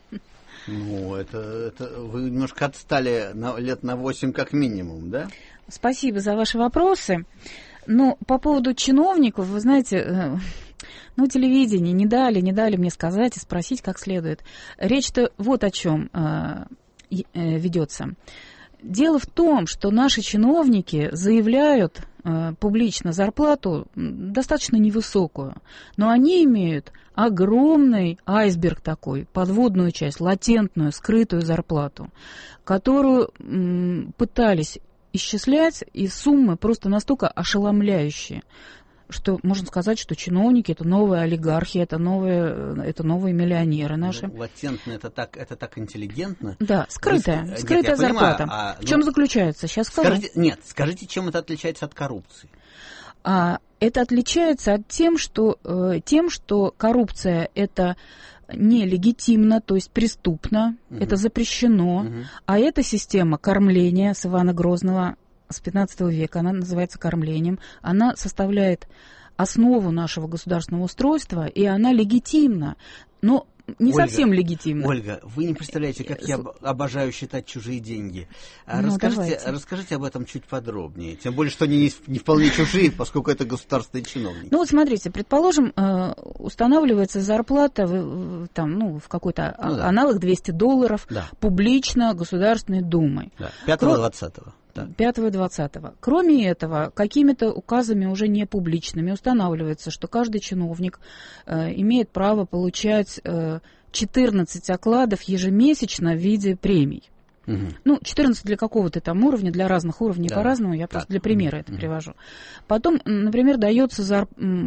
Ну, это, это вы немножко отстали на, лет на восемь как минимум, да? Спасибо за ваши вопросы. Ну, по поводу чиновников, вы знаете... Ну, телевидение не дали, не дали мне сказать и спросить как следует. Речь-то вот о чем э, э, ведется. дело в том, что наши чиновники заявляют э, публично зарплату достаточно невысокую, но они имеют огромный айсберг такой, подводную часть, латентную, скрытую зарплату, которую м, пытались исчислять, и суммы просто настолько ошеломляющие, что можно сказать, что чиновники — это новые олигархи, это новые, это новые миллионеры наши. Ну, латентно — это так, это так интеллигентно. Да, скрытая, Вы, скрытая нет, зарплата. Понимаю, а, в чем ну, заключается? Сейчас скажу. Скажите, нет, скажите, чем это отличается от коррупции? А, это отличается от тем, что, э, тем, что коррупция — это нелегитимно, то есть преступно, угу. это запрещено, угу. а эта система кормления с Ивана Грозного с пятнадцатого века, она называется кормлением, она составляет основу нашего государственного устройства, и она легитимна, но не Ольга, совсем легитимна. Ольга, вы не представляете, как я обожаю считать чужие деньги. Ну, расскажите, расскажите об этом чуть подробнее, тем более, что они не, не вполне чужие, поскольку это государственные чиновники. Ну вот смотрите, предположим, устанавливается зарплата в, там, ну, в какой-то ну, да. аналог двести долларов да. публично Государственной Думой. Да. пятого-двадцатого. пятого-двадцатого. Кроме этого, какими-то указами уже не публичными устанавливается, что каждый чиновник э, имеет право получать э, четырнадцать окладов ежемесячно в виде премий. Угу. Ну, четырнадцать для какого-то там уровня, для разных уровней да. по-разному, я так. просто для примера угу. это привожу. Потом, например, дается зар...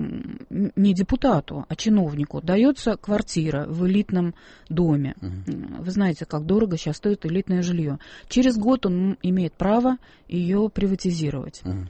не депутату, а чиновнику, дается квартира в элитном доме. Угу. Вы знаете, как дорого сейчас стоит элитное жилье. Через год он имеет право ее приватизировать. Угу.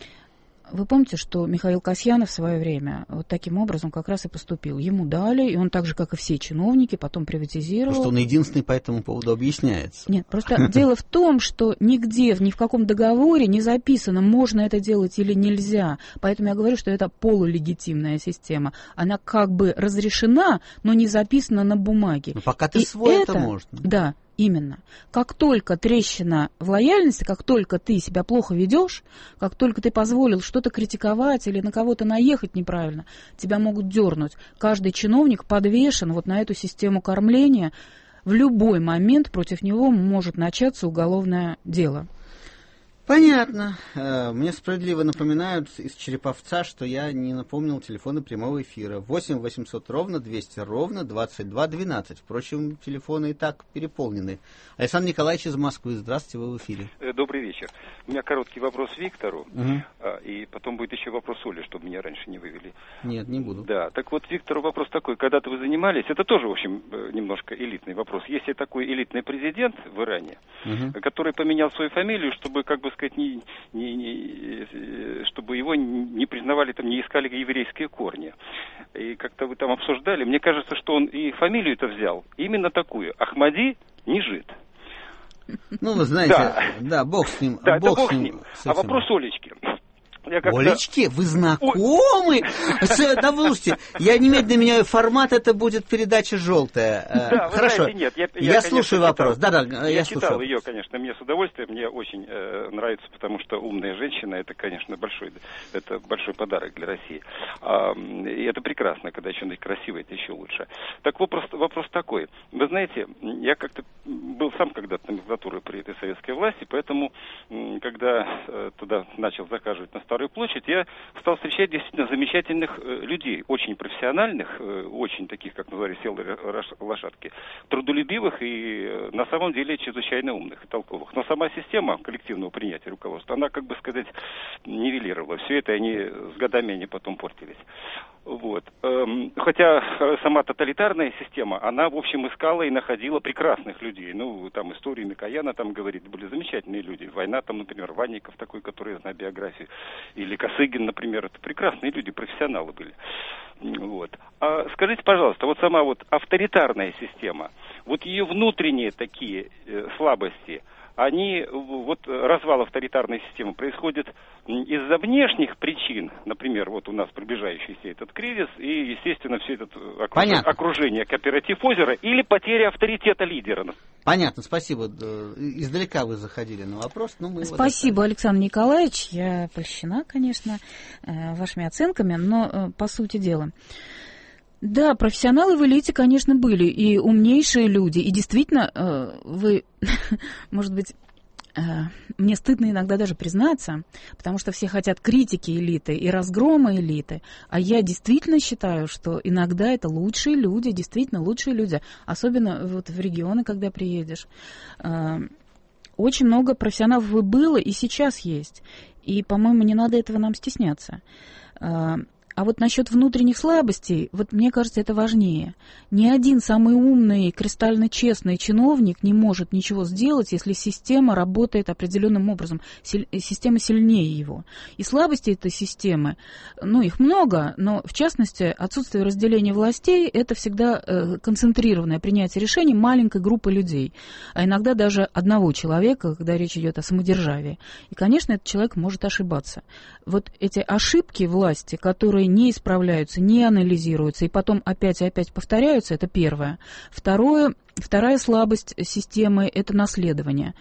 Вы помните, что Михаил Касьянов в свое время вот таким образом как раз и поступил. Ему дали, и он так же, как и все чиновники, потом приватизировал. Потому что он единственный по этому поводу объясняется. Нет, просто дело в том, что нигде, ни в каком договоре не записано, можно это делать или нельзя. Поэтому я говорю, что это полулегитимная система. Она как бы разрешена, но не записана на бумаге. Но пока ты свой, это можно. Да. Именно. Как только трещина в лояльности, как только ты себя плохо ведешь, как только ты позволил что-то критиковать или на кого-то наехать неправильно, тебя могут дернуть. Каждый чиновник подвешен вот на эту систему кормления. В любой момент против него может начаться уголовное дело. Понятно. Мне справедливо напоминают из Череповца, что я не напомнил телефоны прямого эфира. восемь восемьсот ровно двести ровно двадцать два двенадцать. Впрочем, телефоны и так переполнены. Александр Николаевич из Москвы. Здравствуйте, вы в эфире. Добрый вечер. У меня короткий вопрос Виктору. Угу. И потом будет еще вопрос Оле, чтобы меня раньше не вывели. Нет, не буду. Да, так вот, Виктору вопрос такой. Когда-то вы занимались, это тоже, в общем, немножко элитный вопрос. Есть ли такой элитный президент в Иране, угу. который поменял свою фамилию, чтобы, как бы сказать, не, не, не, чтобы его не признавали, там, не искали еврейские корни. И как-то вы там обсуждали. Мне кажется, что он и фамилию-то взял именно такую. Ахмади Нижит. Ну, вы знаете, да, да бог с ним. Да, бог это бог с с ним. ним. А вопрос Олечки. Я Олечки, вы знакомы? Да, вы слушайте, я немедленно меняю формат, это будет передача желтая. Да, вы Хорошо, знаете, нет, я, я, я слушаю вопрос. Да, да, я, я слушаю. читал ее, конечно, мне с удовольствием, мне очень э, нравится, потому что умная женщина, это, конечно, большой, это большой подарок для России. А, и это прекрасно, когда еще красиво, это еще лучше. Так вопрос, вопрос такой. Вы знаете, я как-то был сам когда-то номенклатурой при этой советской власти, поэтому, когда э, туда начал заказывать на Старую площадь, я стал встречать действительно замечательных э, людей, очень профессиональных, э, очень таких, как называли, селые лошадки, трудолюбивых и э, на самом деле чрезвычайно умных и толковых. Но сама система коллективного принятия руководства, она, как бы сказать, нивелировала. Все это они с годами они потом портились. Вот. Эм, хотя сама тоталитарная система, она, в общем, искала и находила прекрасных людей. Ну, там истории Микояна там говорит, были замечательные люди. Война, там, например, Ванников такой, который я знаю биографию, или Косыгин, например, это прекрасные люди, профессионалы были. Вот. А скажите, пожалуйста, вот сама вот авторитарная система, вот ее внутренние такие э, слабости, они, вот развал авторитарной системы происходит из-за внешних причин, например, вот у нас приближающийся этот кризис и, естественно, все это окруж... окружение кооператив озера или потеря авторитета лидера. Понятно, спасибо. Издалека вы заходили на вопрос. Но мы спасибо, Александр Николаевич. Я польщена, конечно, вашими оценками, но по сути дела. Да, профессионалы в элите, конечно, были, и умнейшие люди. И действительно, вы, может быть, мне стыдно иногда даже признаться, потому что все хотят критики элиты и разгрома элиты, а я действительно считаю, что иногда это лучшие люди, действительно лучшие люди, особенно вот в регионы, когда приедешь. Очень много профессионалов и было, и сейчас есть, и, по-моему, не надо этого нам стесняться. А вот насчет внутренних слабостей, вот мне кажется, это важнее. Ни один самый умный, кристально честный чиновник не может ничего сделать, если система работает определенным образом, система сильнее его. И слабости этой системы, ну, их много, но, в частности, отсутствие разделения властей – это всегда э, концентрированное принятие решений маленькой группы людей, а иногда даже одного человека, когда речь идет о самодержавии. И, конечно, этот человек может ошибаться. Вот эти ошибки власти, которые не исправляются, не анализируются, и потом опять и опять повторяются, это первое. Второе, вторая слабость системы – это наследование.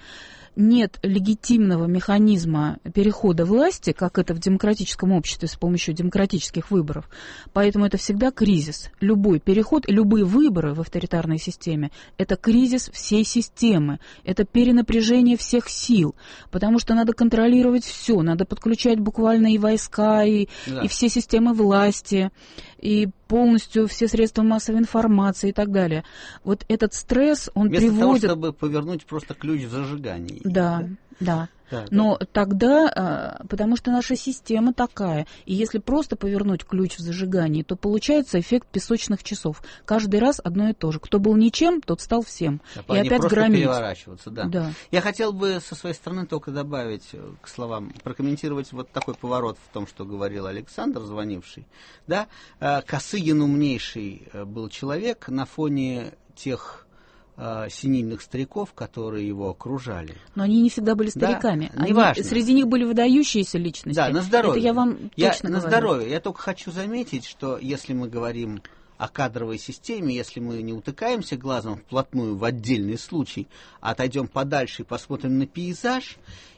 Нет легитимного механизма перехода власти, как это в демократическом обществе с помощью демократических выборов. Поэтому это всегда кризис. Любой переход и любые выборы в авторитарной системе – это кризис всей системы, это перенапряжение всех сил, потому что надо контролировать все, надо подключать буквально и войска, и, да. и все системы власти, и полностью все средства массовой информации и так далее. Вот этот стресс, он Вместо приводит... Вместо того, чтобы повернуть просто ключ в зажигании. Да, да. Да, Но да. тогда, потому что наша система такая, и если просто повернуть ключ в зажигании, то получается эффект песочных часов. Каждый раз одно и то же. Кто был ничем, тот стал всем. Да, и опять громить. Переворачиваться, да. Да. Я хотел бы со своей стороны только добавить к словам, прокомментировать вот такой поворот в том, что говорил Александр, звонивший. Да? Косыгин умнейший был человек на фоне тех синильных стариков, которые его окружали. Но они не всегда были стариками. Да, неважно. Среди них были выдающиеся личности. Да, на здоровье. Это я вам я, точно на говорю. здоровье. Я только хочу заметить, что если мы говорим о кадровой системе, если мы не утыкаемся глазом вплотную в отдельный случай, а отойдем подальше и посмотрим на пейзаж,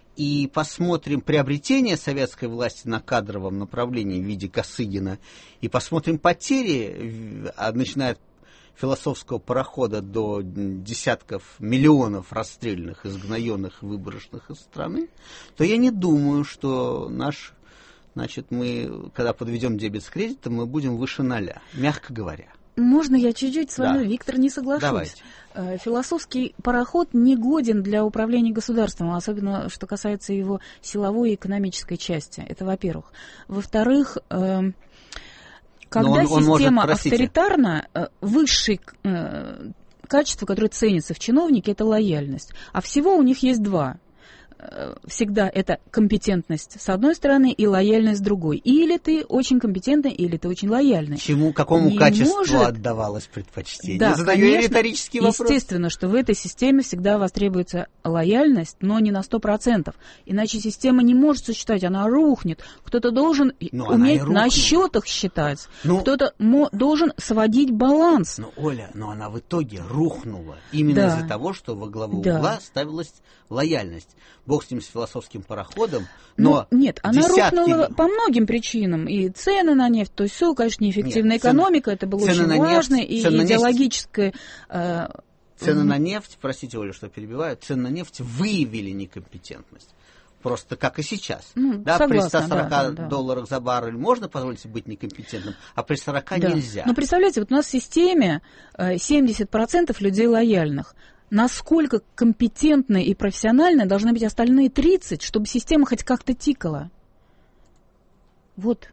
и посмотрим приобретение советской власти на кадровом направлении в виде Косыгина, и посмотрим потери, начиная от философского парохода до десятков миллионов расстрелянных, изгноенных, выброшенных из страны, то я не думаю, что наш, значит, мы, когда подведем дебет с кредитом, мы будем выше ноля, мягко говоря. Можно я чуть-чуть с вами, да. Виктор, не соглашусь? Давайте. Философский пароход не годен для управления государством, особенно что касается его силовой и экономической части. Это во-первых. Во-вторых, когда он, он система может, авторитарна, высшее качество, которое ценится в чиновнике, это лояльность. А всего у них есть два. Всегда это компетентность с одной стороны и лояльность с другой. Или ты очень компетентный, или ты очень лояльный. Чему, какому не качеству может... отдавалось предпочтение? Да, Я задаю конечно, риторический вопрос. Естественно, что в этой системе всегда востребуется лояльность, но не на сто процентов. Иначе система не может существовать, она рухнет. Кто-то должен но уметь на счетах считать, ну, кто-то мо- должен сводить баланс. Но, Оля, но она в итоге рухнула именно да. из-за того, что во главу да. угла ставилась лояльность. Бог с ним, с философским пароходом, но ну, нет, она десятки... рухнула по многим причинам. И цены на нефть, то есть все, конечно, неэффективная нет, экономика, цены, это было очень важно, нефть, и идеологическое... Э, цены на нефть, простите, Оля, что перебиваю, цены на нефть выявили некомпетентность. Просто как и сейчас. Ну, да, согласна, при ста сорока да, да, долларах за баррель можно позволить себе быть некомпетентным, а при сорока да. нельзя. Но представляете, вот у нас в системе семьдесят процентов людей лояльных. Насколько компетентны и профессиональны должны быть остальные тридцать, чтобы система хоть как-то тикала? Вот.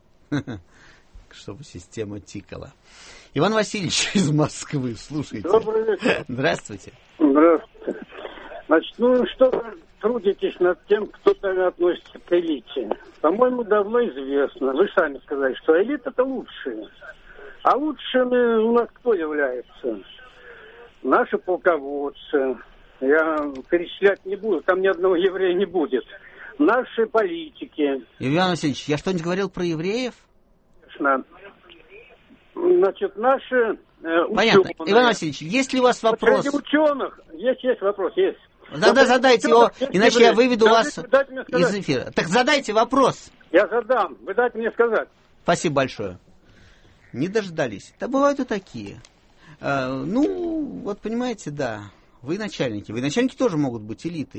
Чтобы система тикала. Иван Васильевич из Москвы, слушайте. Добрый вечер. Здравствуйте. Здравствуйте. Значит, ну что вы трудитесь над тем, кто относится к элите? По-моему, давно известно. Вы сами сказали, что элита это лучшие. А лучшими у нас кто является? Наши полководцы, я перечислять не буду, там ни одного еврея не будет. Наши политики. Иван Васильевич, я что-нибудь говорил про евреев? Конечно. Значит, наши э, Понятно. ученые. Иван Васильевич, есть ли у вас вопрос? Среди ученых есть, есть вопрос, есть. Тогда вот задайте его, иначе евреи. Я выведу да, вас из эфира. Так задайте вопрос. Я задам, вы дайте мне сказать. Спасибо большое. Не дождались. Да бывают и такие. А, ну, вот понимаете, да, вы начальники. Вы начальники тоже могут быть элитой.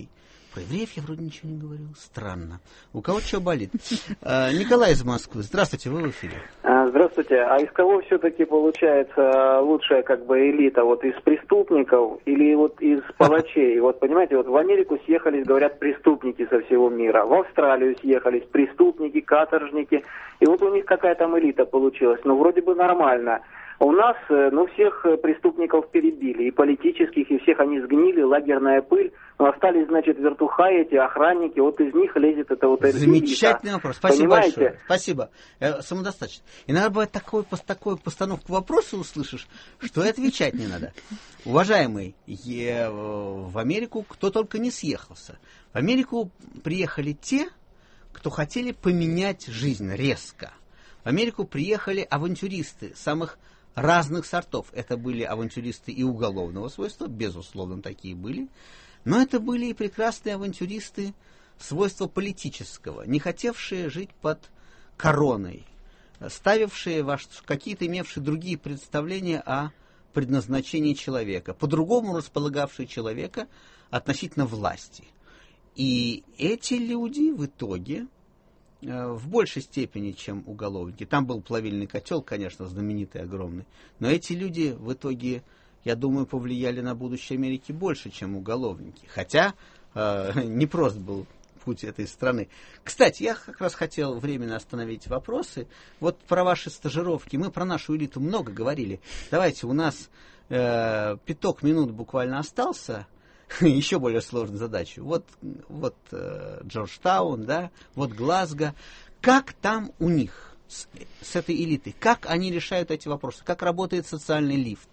Про евреев я вроде ничего не говорил. Странно. У кого что болит? Николай из Москвы. Здравствуйте, вы в эфире. Здравствуйте. А из кого все-таки получается лучшая как бы элита? Вот из преступников или вот из палачей? Вот понимаете, вот в Америку съехались, говорят, преступники со всего мира. В Австралию съехались преступники, каторжники. И вот у них какая там элита получилась. Ну, вроде бы нормально. У нас, ну, всех преступников перебили, и политических, и всех они сгнили, лагерная пыль. Но остались, значит, вертухаи, эти охранники, вот из них лезет это вот элита. Замечательный вопрос, спасибо Понимаете? большое. Спасибо, э, самодостаточно. Иногда бывает такой, такую постановку вопроса услышишь, что и отвечать не надо. Уважаемый, е, в Америку кто только не съехался. В Америку приехали те, кто хотели поменять жизнь резко. В Америку приехали авантюристы самых разных сортов. Это были авантюристы и уголовного свойства, безусловно, такие были. Но это были и прекрасные авантюристы свойства политического, не хотевшие жить под короной, ставившие какие-то, имевшие другие представления о предназначении человека, по-другому располагавшие человека относительно власти. И эти люди в итоге, в большей степени, чем уголовники, там был плавильный котел, конечно, знаменитый, огромный, но эти люди в итоге, я думаю, повлияли на будущее Америки больше, чем уголовники. Хотя э, непрост был путь этой страны. Кстати, я как раз хотел временно остановить вопросы. Вот про ваши стажировки. Мы про нашу элиту много говорили. Давайте, у нас э, пяток минут буквально остался. Еще более сложную задачу. Вот, вот э, Джорджтаун, да, вот Глазго. Как там у них с, с этой элитой? Как они решают эти вопросы? Как работает социальный лифт?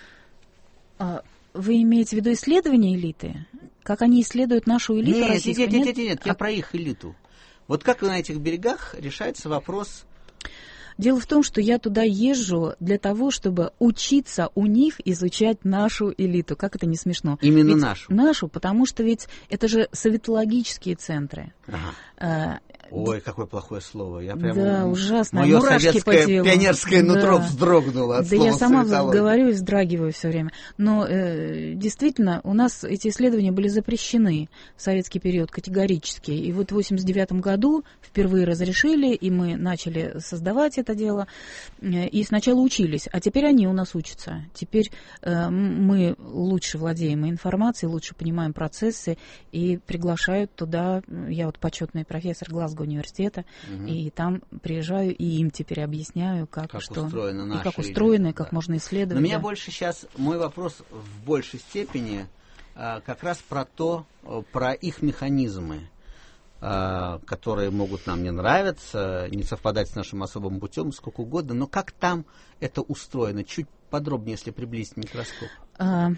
Вы имеете в виду исследования элиты? Как они исследуют нашу элиту нет, российскую? Нет, нет, нет, нет, я а... про их элиту. Вот как на этих берегах решается вопрос... Дело в том, что я туда езжу для того, чтобы учиться у них изучать нашу элиту. Как это не смешно? Именно ведь нашу? Нашу, потому что ведь это же советологические центры. Ага. Ой, какое плохое слово. Я прямо, да, ужасно. Мое мурашки советское по телу. пионерское нутро да. вздрогнуло от да слова я сама советология. говорю и вздрагиваю все время. Но э, действительно, у нас эти исследования были запрещены в советский период категорически. И вот в восемьдесят девятом году впервые разрешили, и мы начали создавать это дело. И сначала учились, а теперь они у нас учатся. Теперь э, мы лучше владеем информацией, лучше понимаем процессы, и приглашают туда, я вот почетный профессор Глазго университета, угу. и там приезжаю, и им теперь объясняю, как, как что, устроена наша и как устроено, и как да. можно исследовать. Но меня да. больше сейчас, мой вопрос в большей степени а, как раз про то, про их механизмы, а, которые могут нам не нравиться, не совпадать с нашим особым путем, сколько угодно, но как там это устроено? Чуть подробнее, если приблизить микроскоп. А...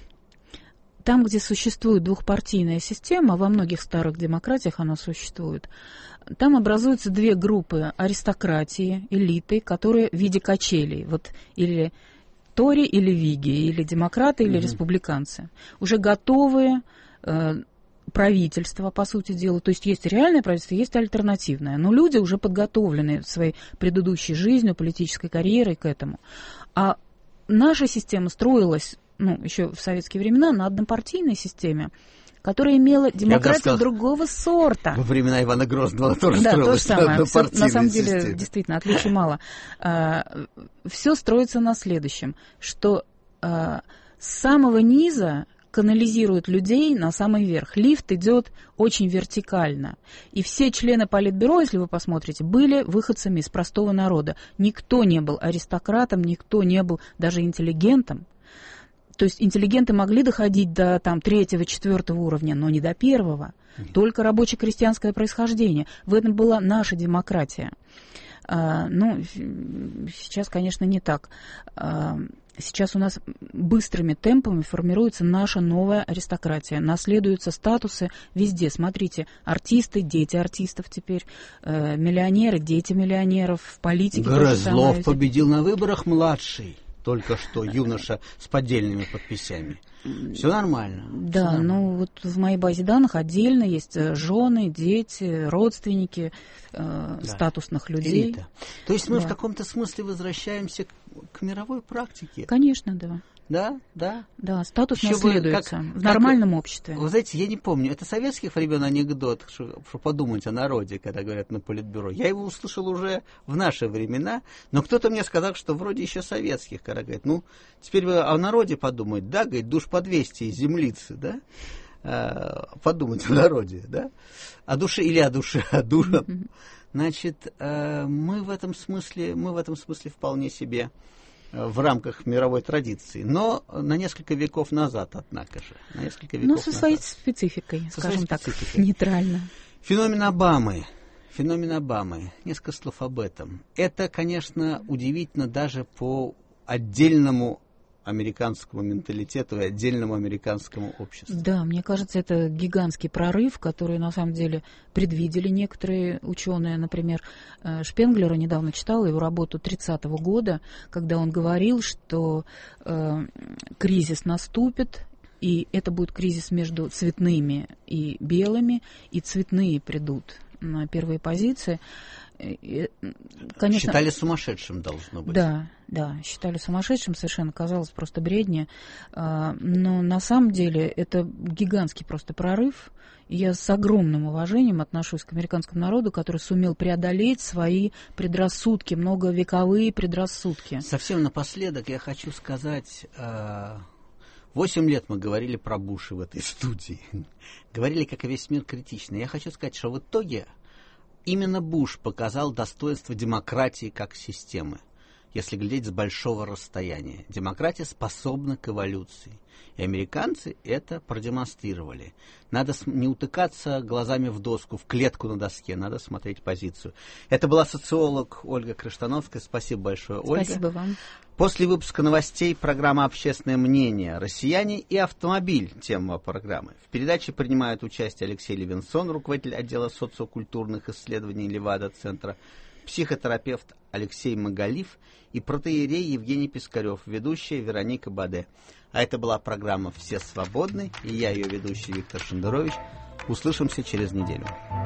Там, где существует двухпартийная система, во многих старых демократиях она существует, там образуются две группы аристократии, элиты, которые в виде качелей, вот или Тори, или Виги, или демократы, или mm-hmm. республиканцы, уже готовые э, правительства, по сути дела, то есть есть реальное правительство, есть альтернативное, но люди уже подготовлены своей предыдущей жизнью, политической карьерой к этому. А наша система строилась, ну, еще в советские времена на однопартийной системе, которая имела демократию сказал, другого сорта. Во времена Ивана Грозного тоже да, строилась то же самое. на Все, на самом деле, системе. Действительно, отличий мало. А, все строится на следующем, что а, с самого низа канализирует людей на самый верх. Лифт идет очень вертикально. И все члены Политбюро, если вы посмотрите, были выходцами из простого народа. Никто не был аристократом, никто не был даже интеллигентом. То есть интеллигенты могли доходить до там, третьего, четвертого уровня, но не до первого. Mm-hmm. Только рабоче-крестьянское происхождение. В этом была наша демократия. А, ну, сейчас, конечно, не так. А, сейчас у нас быстрыми темпами формируется наша новая аристократия. Наследуются статусы везде. Смотрите, артисты, дети артистов теперь, э, миллионеры, дети миллионеров, в политике. Грызлов победил на выборах младший. Только что юноша с поддельными подписями. Все нормально. Да, все нормально. Ну вот в моей базе данных отдельно есть жены, дети, родственники э, да. статусных людей. Элита. То есть мы да. в каком-то смысле возвращаемся к, к мировой практике. Конечно, да. Да, да. Да, статус Еще наследуется как, в нормальном как, обществе. Вы знаете, я не помню, это советских времен анекдот, что, что подумать о народе, когда говорят на политбюро. Я его услышал уже в наши времена, но кто-то мне сказал, что вроде еще советских, когда говорят, ну, теперь вы о народе подумать, да, говорит, душ по двести из землицы, да, а, подумать о народе, да, о душе или о душе, о душе. Значит, мы в этом смысле, мы в этом смысле вполне себе в рамках мировой традиции, но на несколько веков назад, однако же. На несколько веков ну, со своей назад. спецификой, со скажем своей так, спецификой. нейтрально. Феномен Обамы. Феномен Обамы. Несколько слов об этом. Это, конечно, удивительно даже по отдельному американскому менталитету и отдельному американскому обществу. Да, мне кажется, это гигантский прорыв, который на самом деле предвидели некоторые ученые. Например, Шпенглера недавно читала его работу тридцатого года, когда он говорил, что э, кризис наступит, и это будет кризис между цветными и белыми, и цветные придут на первые позиции. И, конечно, считали сумасшедшим, должно быть. Да, да, считали сумасшедшим, совершенно казалось просто бредни. Но на самом деле это гигантский просто прорыв. И я с огромным уважением отношусь к американскому народу, который сумел преодолеть свои предрассудки, многовековые предрассудки. Совсем напоследок я хочу сказать... Восемь лет мы говорили про Буша в этой студии. Говорили, как и весь мир, критично. Я хочу сказать, что в итоге именно Буш показал достоинство демократии как системы, если глядеть с большого расстояния. Демократия способна к эволюции. И американцы это продемонстрировали. Надо не утыкаться глазами в доску, в клетку на доске, надо смотреть позицию. Это была социолог Ольга Крыштановская. Спасибо большое, Ольга. Спасибо вам. После выпуска новостей программа «Общественное мнение. Россияне и автомобиль» — тема программы. В передаче принимают участие Алексей Левинсон, руководитель отдела социокультурных исследований Левада-центра, психотерапевт Алексей Магалиф и протоиерей Евгений Пискарев, ведущая Вероника Баде. А это была программа «Все свободны», и я, ее ведущий Виктор Шендерович. Услышимся через неделю.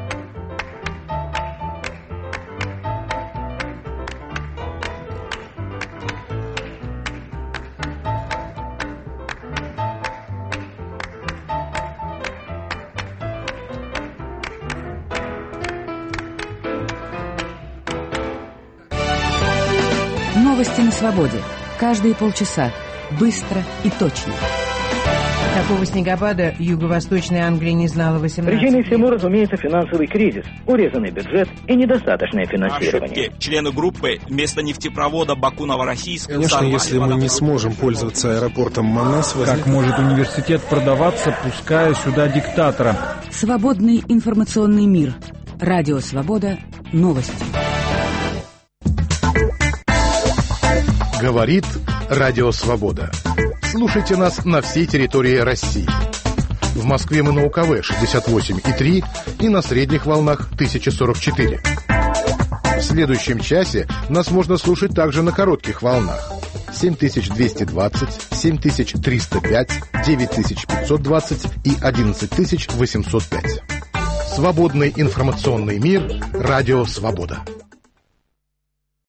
Новости на свободе. Каждые полчаса. Быстро и точно. Такого снегопада юго-восточная Англия не знала восемнадцать лет. Причиной всему, разумеется, финансовый кризис, урезанный бюджет и недостаточное финансирование. Ошибки. Члены группы вместо нефтепровода Баку-Новороссийск... Конечно, если мы не сможем пользоваться аэропортом Манас... Как может университет продаваться, пуская сюда диктатора? Свободный информационный мир. Радио Свобода. Новости. Говорит Радио Свобода. Слушайте нас на всей территории России. В Москве мы на УКВ шестьдесят восемь и три и на средних волнах тысяча сорок четыре. В следующем часе нас можно слушать также на коротких волнах. семь тысяч двести двадцать, семь тысяч триста пять, девять тысяч пятьсот двадцать и одиннадцать тысяч восемьсот пять. Свободный информационный мир. Радио Свобода.